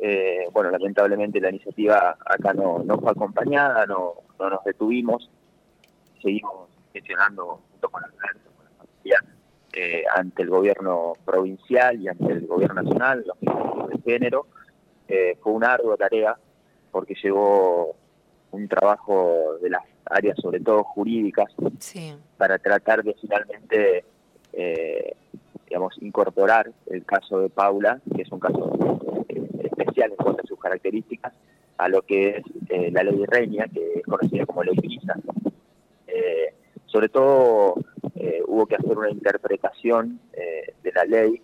Bueno, lamentablemente la iniciativa acá no fue acompañada, no nos detuvimos, seguimos gestionando junto con Alberto, con la familia, ante el gobierno provincial y ante el gobierno nacional, los ministerios de género. Fue una ardua tarea porque llevó un trabajo de las áreas, sobre todo jurídicas, Sí. para tratar de finalmente, incorporar el caso de Paula, que es un caso especial en cuanto a sus características, a lo que es la ley Reña, que es conocida como ley Pisa. Sobre todo hubo que hacer una interpretación de la ley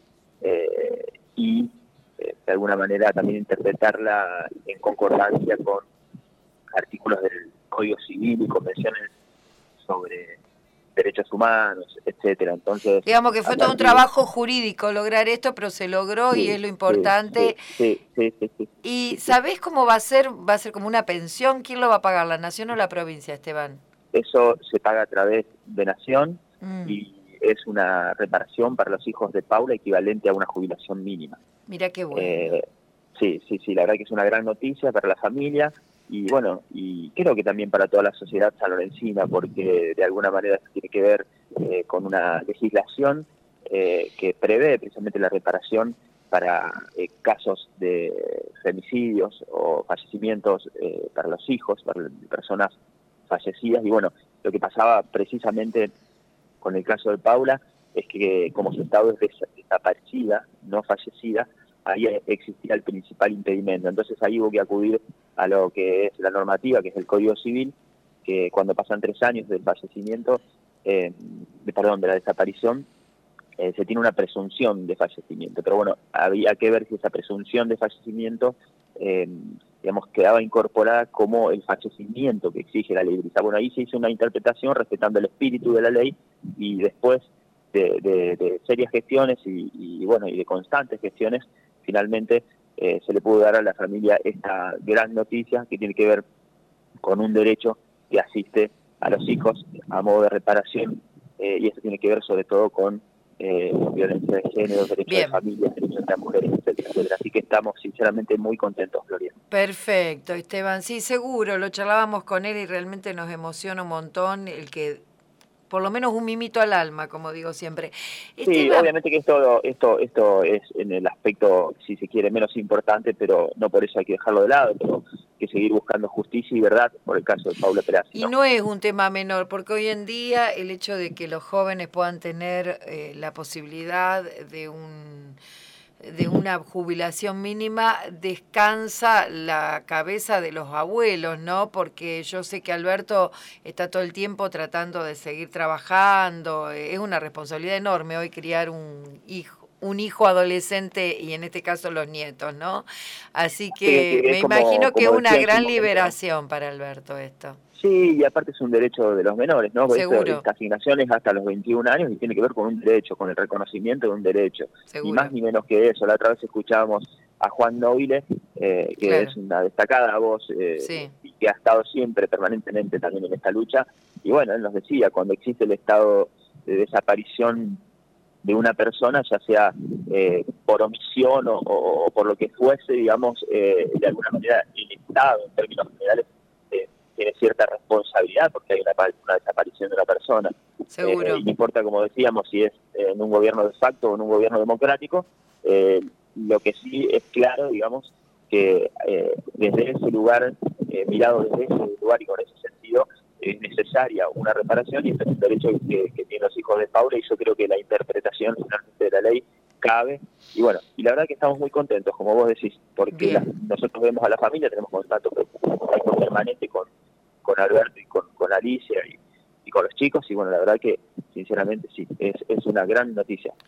y de alguna manera también interpretarla en concordancia con artículos del Código Civil y convenciones sobre derechos humanos, etcétera. Entonces, digamos que fue todo un trabajo jurídico lograr esto, pero se logró, y es lo importante. Sí. ¿Y sabés cómo va a ser? ¿Va a ser como una pensión? ¿Quién lo va a pagar, la nación o la provincia, Esteban? Eso se paga a través de Nación y es una reparación para los hijos de Paula equivalente a una jubilación mínima. Mira qué bueno. Sí, la verdad que es una gran noticia para la familia y bueno, y creo que también para toda la sociedad sanlorencina, porque de alguna manera tiene que ver con una legislación que prevé precisamente la reparación para casos de femicidios o fallecimientos para los hijos, para personas fallecidas. Y bueno, lo que pasaba precisamente con el caso de Paula es que como su estado es desaparecida, no fallecida, ahí existía el principal impedimento. Entonces ahí hubo que acudir a lo que es la normativa, que es el Código Civil, que cuando pasan 3 años del fallecimiento, de la desaparición, se tiene una presunción de fallecimiento. Pero bueno, había que ver si esa presunción de fallecimiento quedaba incorporada como el fallecimiento que exige la ley Brisa. Bueno, ahí se hizo una interpretación respetando el espíritu de la ley y después de serias gestiones y de constantes gestiones, finalmente se le pudo dar a la familia esta gran noticia que tiene que ver con un derecho que asiste a los hijos a modo de reparación, y eso tiene que ver sobre todo con violencia de género, derechos de familia, derechos de las mujeres, etcétera. Así que estamos sinceramente muy contentos, Gloria. Perfecto, Esteban. Sí, seguro, lo charlábamos con él y realmente nos emociona un montón el que, por lo menos un mimito al alma, como digo siempre. Sí, Esteban, obviamente que esto es en el aspecto, si se quiere, menos importante, pero no por eso hay que dejarlo de lado, pero que seguir buscando justicia y verdad por el caso de Paula Perazzi, y no es un tema menor, porque hoy en día el hecho de que los jóvenes puedan tener la posibilidad de una jubilación mínima descansa la cabeza de los abuelos, ¿no? Porque yo sé que Alberto está todo el tiempo tratando de seguir trabajando, es una responsabilidad enorme hoy criar un hijo adolescente y en este caso los nietos, ¿no? Así que sí, me imagino que es como una decía en su gran momento. liberación para Alberto esto. Sí, y aparte es un derecho de los menores, ¿no? Seguro. Esta asignación es hasta los 21 años y tiene que ver con un derecho, con el reconocimiento de un derecho. Seguro. Ni más ni menos que eso. La otra vez escuchábamos a Juan Noble, que Claro. es una destacada voz Sí. y que ha estado siempre, permanentemente también en esta lucha. Y bueno, él nos decía, cuando existe el estado de desaparición de una persona, ya sea por omisión o por lo que fuese, digamos, de alguna manera el Estado, en términos generales, tiene cierta responsabilidad porque hay una desaparición de una persona. Seguro. Y no importa, como decíamos, si es en un gobierno de facto o en un gobierno democrático, lo que sí es claro, digamos, que desde ese lugar, mirado desde ese lugar y con ese sentido, es necesaria una reparación y este es un derecho que tienen los hijos de Paula y yo creo que la interpretación finalmente de la ley cabe. Y bueno, y la verdad que estamos muy contentos, como vos decís, porque nosotros vemos a la familia, tenemos contacto permanente con Alberto y con Alicia y con los chicos y bueno, la verdad que sinceramente sí, es una gran noticia.